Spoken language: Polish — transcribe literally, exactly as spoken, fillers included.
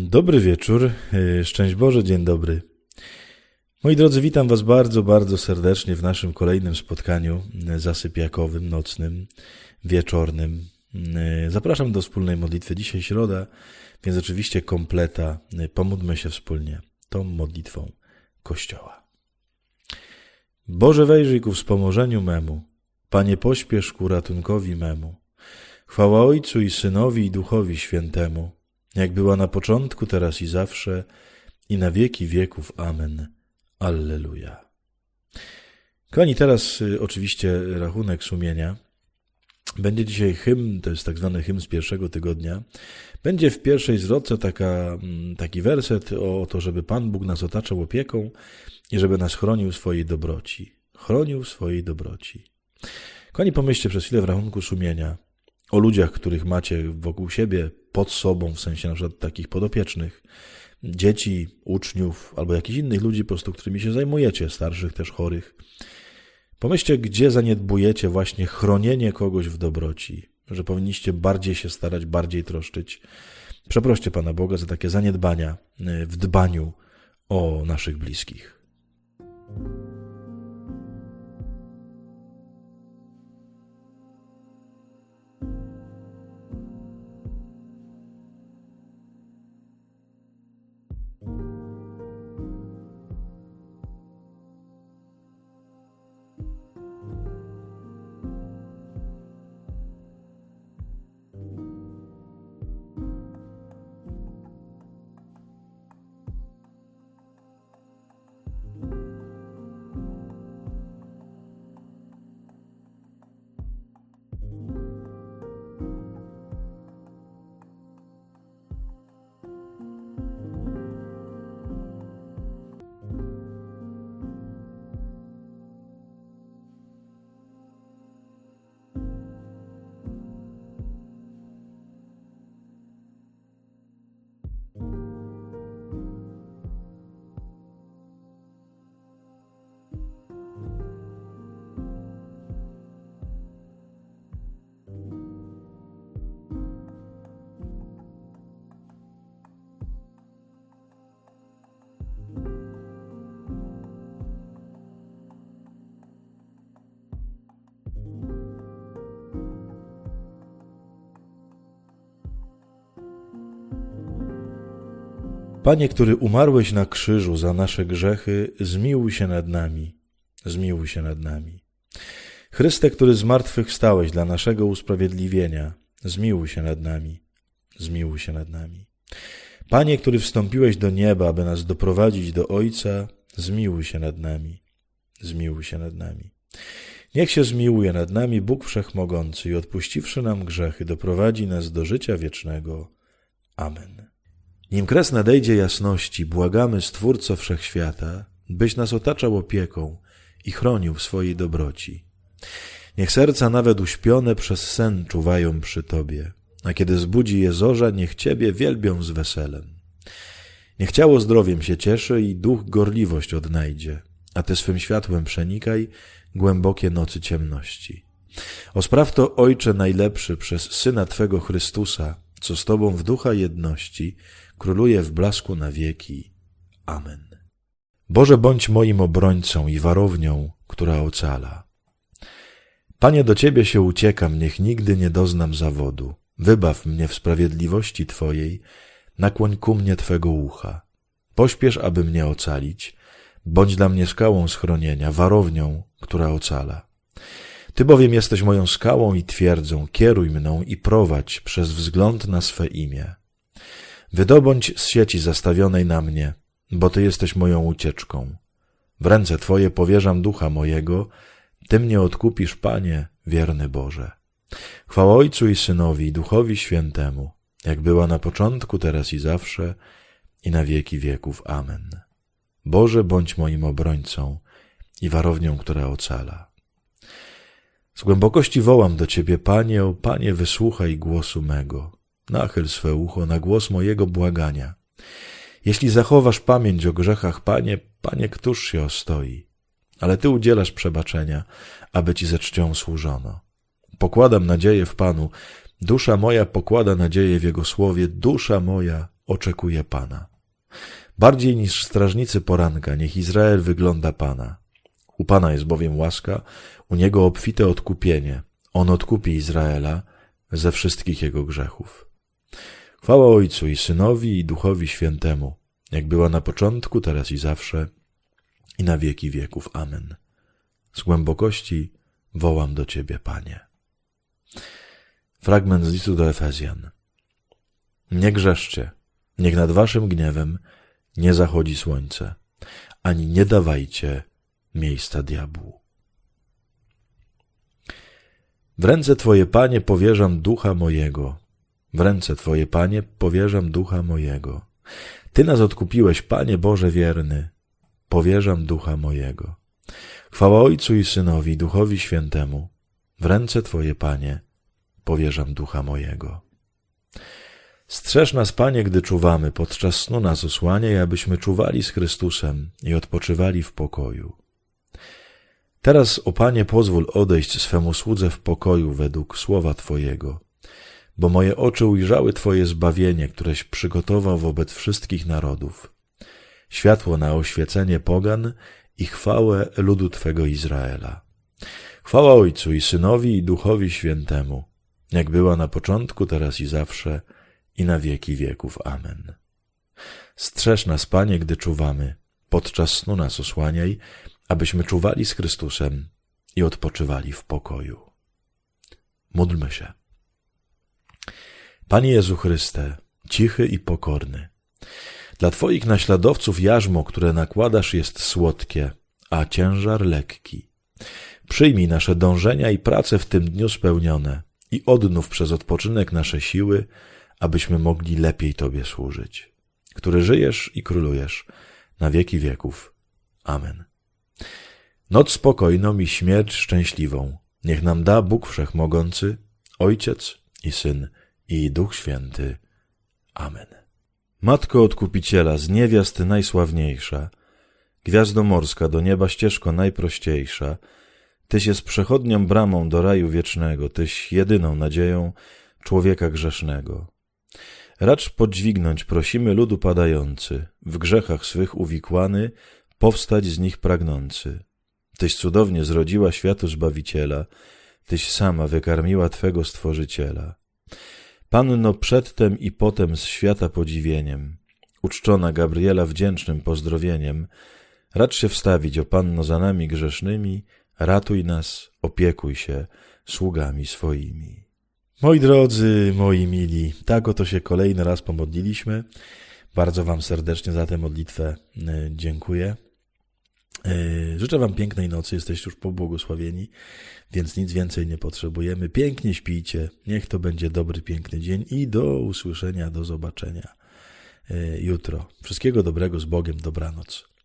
Dobry wieczór, szczęść Boże, dzień dobry. Moi drodzy, witam Was bardzo, bardzo serdecznie w naszym kolejnym spotkaniu zasypiakowym, nocnym, wieczornym. Zapraszam do wspólnej modlitwy. Dzisiaj środa, więc oczywiście kompleta. Pomódlmy się wspólnie tą modlitwą Kościoła. Boże, wejrzyj ku wspomożeniu memu. Panie, pośpiesz ku ratunkowi memu. Chwała Ojcu i Synowi i Duchowi Świętemu, jak była na początku, teraz i zawsze, i na wieki wieków. Amen. Alleluja. Kochani, teraz y, oczywiście rachunek sumienia. Będzie dzisiaj hymn, to jest tak zwany hymn z pierwszego tygodnia. Będzie w pierwszej zwrotce taka, taki werset o to, żeby Pan Bóg nas otaczał opieką i żeby nas chronił w swojej dobroci. Chronił w swojej dobroci. Kochani, pomyślcie przez chwilę w rachunku sumienia o ludziach, których macie wokół siebie, pod sobą, w sensie na przykład takich podopiecznych, dzieci, uczniów albo jakichś innych ludzi, po prostu, którymi się zajmujecie, starszych też, chorych. Pomyślcie, gdzie zaniedbujecie właśnie chronienie kogoś w dobroci, że powinniście bardziej się starać, bardziej troszczyć. Przeproście Pana Boga za takie zaniedbania w dbaniu o naszych bliskich. Panie, który umarłeś na krzyżu za nasze grzechy, zmiłuj się nad nami, zmiłuj się nad nami. Chryste, który zmartwychwstałeś dla naszego usprawiedliwienia, zmiłuj się nad nami, zmiłuj się nad nami. Panie, który wstąpiłeś do nieba, aby nas doprowadzić do Ojca, zmiłuj się nad nami, zmiłuj się nad nami. Niech się zmiłuje nad nami Bóg Wszechmogący i odpuściwszy nam grzechy, doprowadzi nas do życia wiecznego. Amen. Nim kres nadejdzie jasności, błagamy Stwórco Wszechświata, byś nas otaczał opieką i chronił w swojej dobroci. Niech serca nawet uśpione przez sen czuwają przy Tobie, a kiedy zbudzi je zorza, niech Ciebie wielbią z weselem. Niech ciało zdrowiem się cieszy i duch gorliwość odnajdzie, a Ty swym światłem przenikaj głębokie nocy ciemności. O spraw to, Ojcze najlepszy, przez Syna Twego Chrystusa, co z Tobą w ducha jedności króluje w blasku na wieki. Amen. Boże, bądź moim obrońcą i warownią, która ocala. Panie, do Ciebie się uciekam, niech nigdy nie doznam zawodu. Wybaw mnie w sprawiedliwości Twojej, nakłoń ku mnie Twego ucha. Pośpiesz, aby mnie ocalić, bądź dla mnie skałą schronienia, warownią, która ocala. Ty bowiem jesteś moją skałą i twierdzą, kieruj mną i prowadź przez wzgląd na swe imię. Wydobądź z sieci zastawionej na mnie, bo Ty jesteś moją ucieczką. W ręce Twoje powierzam ducha mojego, Ty mnie odkupisz, Panie, wierny Boże. Chwała Ojcu i Synowi i Duchowi Świętemu, jak była na początku, teraz i zawsze, i na wieki wieków. Amen. Boże, bądź moim obrońcą i warownią, która ocala. Z głębokości wołam do Ciebie, Panie, o Panie, wysłuchaj głosu mego. Nachyl swe ucho na głos mojego błagania. Jeśli zachowasz pamięć o grzechach, Panie, Panie, któż się ostoi? Ale Ty udzielasz przebaczenia, aby Ci ze czcią służono. Pokładam nadzieję w Panu, dusza moja pokłada nadzieję w Jego słowie, dusza moja oczekuje Pana. Bardziej niż strażnicy poranka, niech Izrael wygląda Pana. U Pana jest bowiem łaska, u Niego obfite odkupienie. On odkupi Izraela ze wszystkich jego grzechów. Chwała Ojcu i Synowi i Duchowi Świętemu, jak była na początku, teraz i zawsze, i na wieki wieków. Amen. Z głębokości wołam do Ciebie, Panie. Fragment z listu do Efezjan. Nie grzeszcie, niech nad waszym gniewem nie zachodzi słońce, ani nie dawajcie miejsca diabłu. W ręce Twoje, Panie, powierzam ducha mojego. W ręce Twoje, Panie, powierzam ducha mojego. Ty nas odkupiłeś, Panie Boże wierny. Powierzam ducha mojego. Chwała Ojcu i Synowi, i Duchowi Świętemu. W ręce Twoje, Panie, powierzam ducha mojego. Strzeż nas, Panie, gdy czuwamy, podczas snu nas osłaniaj, abyśmy czuwali z Chrystusem i odpoczywali w pokoju. Teraz, o Panie, pozwól odejść swemu słudze w pokoju według słowa Twojego, bo moje oczy ujrzały Twoje zbawienie, któreś przygotował wobec wszystkich narodów, światło na oświecenie pogan i chwałę ludu Twego Izraela. Chwała Ojcu i Synowi i Duchowi Świętemu, jak była na początku, teraz i zawsze, i na wieki wieków. Amen. Strzeż nas, Panie, gdy czuwamy, podczas snu nas osłaniaj, abyśmy czuwali z Chrystusem i odpoczywali w pokoju. Módlmy się. Panie Jezu Chryste, cichy i pokorny, dla Twoich naśladowców jarzmo, które nakładasz, jest słodkie, a ciężar lekki. Przyjmij nasze dążenia i prace w tym dniu spełnione i odnów przez odpoczynek nasze siły, abyśmy mogli lepiej Tobie służyć, który żyjesz i królujesz na wieki wieków. Amen. Noc spokojną i śmierć szczęśliwą niech nam da Bóg Wszechmogący, Ojciec i Syn i Duch Święty. Amen. Matko Odkupiciela, z niewiast najsławniejsza, gwiazdo morska, do nieba ścieżko najprościejsza, Tyś jest przechodnią bramą do raju wiecznego, Tyś jedyną nadzieją człowieka grzesznego. Racz podźwignąć prosimy ludu padający, w grzechach swych uwikłany, powstać z nich pragnący. Tyś cudownie zrodziła światu Zbawiciela, Tyś sama wykarmiła Twego Stworzyciela. Panno przedtem i potem z świata podziwieniem, uczczona Gabriela wdzięcznym pozdrowieniem, racz się wstawić, o Panno, za nami grzesznymi, ratuj nas, opiekuj się sługami swoimi. Moi drodzy, moi mili, tak oto się kolejny raz pomodliliśmy. Bardzo Wam serdecznie za tę modlitwę dziękuję. Życzę Wam pięknej nocy, jesteście już pobłogosławieni, więc nic więcej nie potrzebujemy. Pięknie śpijcie, niech to będzie dobry, piękny dzień i do usłyszenia, do zobaczenia jutro. Wszystkiego dobrego, z Bogiem, dobranoc.